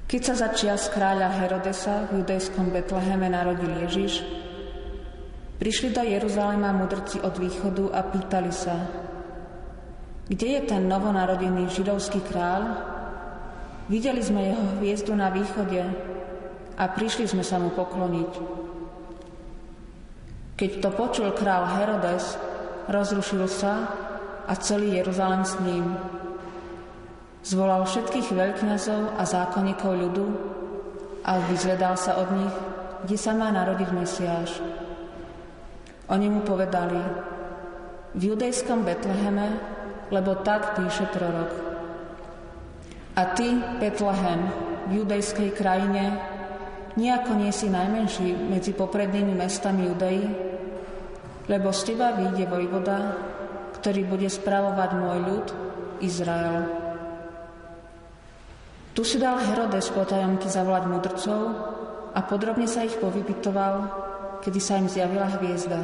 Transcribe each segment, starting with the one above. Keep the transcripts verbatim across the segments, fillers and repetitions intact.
Keď sa za čias kráľa Herodesa v judejskom Betleheme narodil Ježiš, prišli do Jeruzalema mudrci od východu a pýtali sa: Kde je ten novonarodený židovský kráľ? Videli sme jeho hviezdu na východe a prišli sme sa mu pokloniť. Keď to počul kráľ Herodes, rozrušil sa a celý Jeruzalem s ním. Zvolal všetkých veľkňazov a zákonníkov ľudu a vyzvedal sa od nich, kde sa má narodiť Mesiáš. Oni mu povedali: v judejskom Betleheme, lebo tak píše prorok. A ty, Betlehem, v judejskej krajine, nijako nie si najmenší medzi poprednými mestami Judei, lebo z teba vyjde vojvoda, ktorý bude spravovať môj ľud, Izrael. Tu si dal Herodes potajomky zavolať mudrcov a podrobne sa ich povypytoval, kedy sa im zjavila hviezda.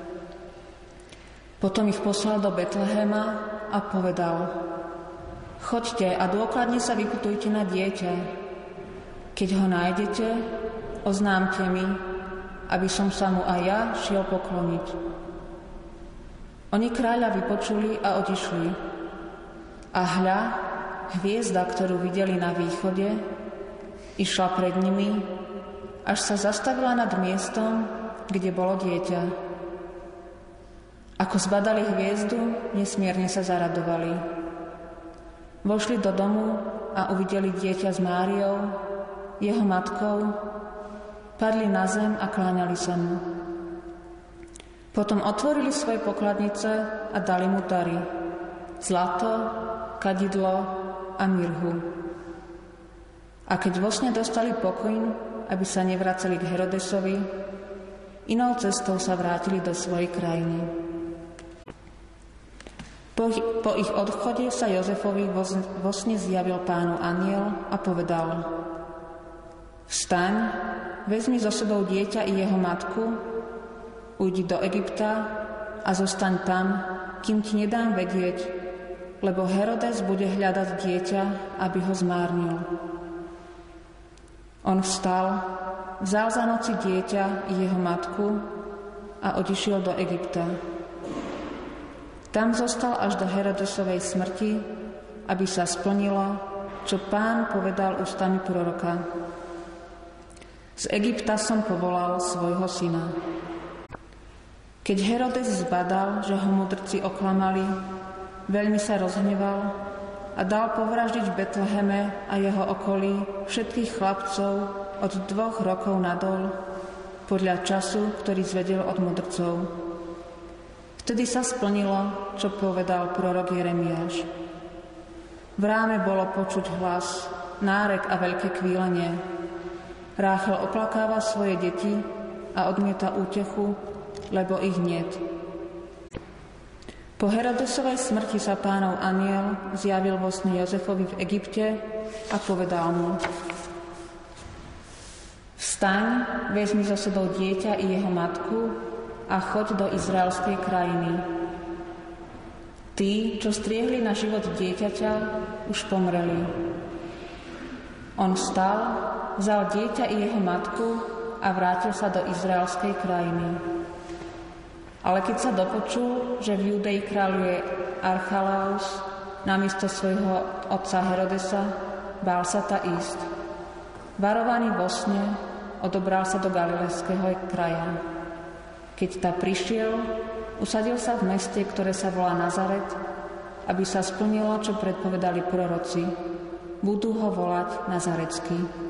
Potom ich poslal do Betlehema a povedal: Choďte a dôkladne sa vypytujte na dieťa. Keď ho nájdete, oznámte mi, aby som sa mu aj ja šiel pokloniť. Oni kráľa vypočuli a odišli. A hľa, hviezda, ktorú videli na východe, išla pred nimi, až sa zastavila nad miestom, kde bolo dieťa. Ako zbadali hviezdu, nesmierne sa zaradovali. Vošli do domu a uvideli dieťa s Máriou, jeho matkou, padli na zem a kláňali sa mu. Potom otvorili svoje pokladnice a dali mu dary: zlato, kadidlo a mirhu. A keď vo sne dostali pokoj, aby sa nevraceli k Herodesovi, inou cestou sa vrátili do svojej krajiny. Po, po ich odchode sa Jozefovi vo sne zjavil Pánu anjel a povedal: Vstaň, vezmi so sebou dieťa i jeho matku, ujdi do Egypta a zostaň tam, kým ti nedám vedieť, lebo Herodes bude hľadať dieťa, aby ho zmárnil. On vstal, vzal za noci dieťa i jeho matku a odišiel do Egypta. Tam zostal až do Herodesovej smrti, aby sa splnilo, čo Pán povedal ústami proroka: Z Egypta som povolal svojho syna. Keď Herodes zbadal, že ho mudrci oklamali, veľmi sa rozhneval a dal povraždiť v Betleheme a jeho okolí všetkých chlapcov od dvoch rokov nadol, podľa času, ktorý zvedel od mudrcov. Vtedy sa splnilo, čo povedal prorok Jeremiáš. V ráme bolo počuť hlas, nárek a veľké kvílenie. Ráchel oplakáva svoje deti a odmieta útechu, lebo ich niet. Po Herodesovej smrti sa Pánov anjel zjavil vo sne Jozefovi v Egypte a povedal mu: Vstaň, vezmi so sebou dieťa i jeho matku a choď do izraelskej krajiny. Tí, čo striehli na život dieťaťa, už pomreli. On vstal, vzal dieťa i jeho matku a vrátil sa do izraelskej krajiny. Ale keď sa dopočul, že v Judei kráľuje Archelaus namiesto svojho otca Herodesa, bál sa ta ísť. Varovaný vo sne, odobral sa do galilejského kraja. Keď ta prišiel, usadil sa v meste, ktoré sa volá Nazaret, aby sa splnilo, čo predpovedali proroci. Budú ho volať Nazarecký.